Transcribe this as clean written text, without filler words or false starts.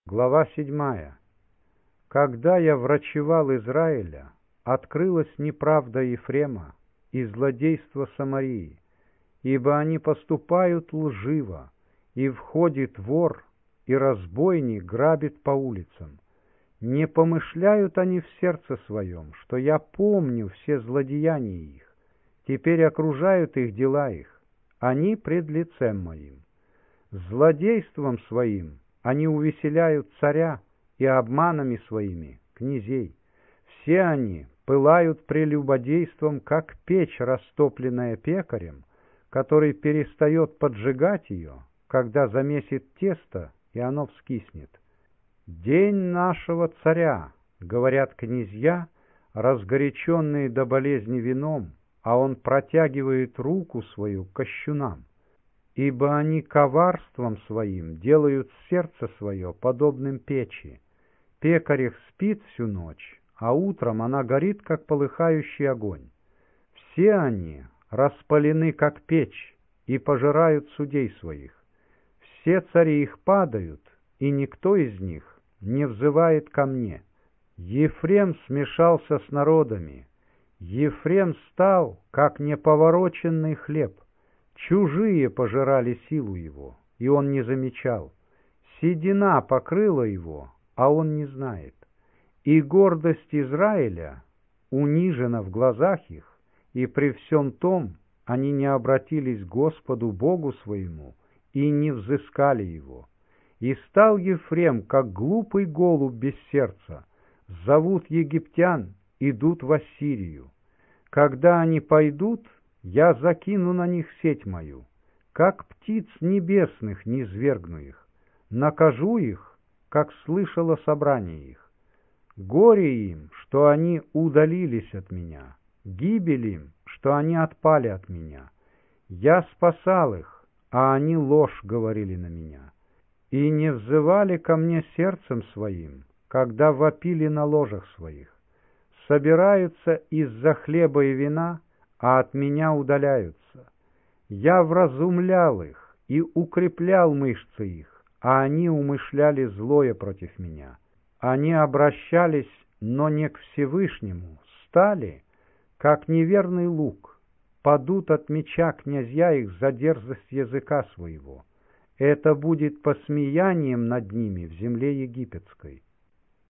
Глава 7. Когда я врачевал Израиля, открылась неправда Ефрема и злодейство Самарии, ибо они поступают лживо, и входит вор, и разбойник грабит по улицам. Не помышляют они в сердце своем, что я помню все злодеяния их, теперь окружают их дела их, они пред лицем моим. Злодейством своим они увеселяют царя и обманами своими князей. Все они пылают прелюбодейством, как печь, растопленная пекарем, который перестает поджигать ее, когда замесит тесто, и оно вскиснет. «День нашего царя», — говорят князья, разгоряченные до болезни вином, а он протягивает руку свою к кощунам. Ибо они коварством своим делают сердце свое подобным печи. Пекарь их спит всю ночь, а утром она горит, как полыхающий огонь. Все они распалены, как печь, и пожирают судей своих. Все цари их падают, и никто из них не взывает ко мне. Ефрем смешался с народами. Ефрем стал, как неповороченный хлеб. Чужие пожирали силу его, и он не замечал. Седина покрыла его, а он не знает. И гордость Израиля унижена в глазах их, и при всем том они не обратились к Господу Богу своему и не взыскали его. И стал Ефрем, как глупый голубь без сердца. Зовут египтян, идут в Ассирию. Когда они пойдут, я закину на них сеть мою, как птиц небесных низвергну их, накажу их, как слышало собрание их. Горе им, что они удалились от меня, гибель им, что они отпали от меня. Я спасал их, а они ложь говорили на меня, и не взывали ко мне сердцем своим, когда вопили на ложах своих. Собираются из-за хлеба и вина, а от меня удаляются. Я вразумлял их и укреплял мышцы их, а они умышляли злое против меня. Они обращались, но не к Всевышнему, стали, как неверный лук, падут от меча князья их за дерзость языка своего. Это будет посмеянием над ними в земле египетской.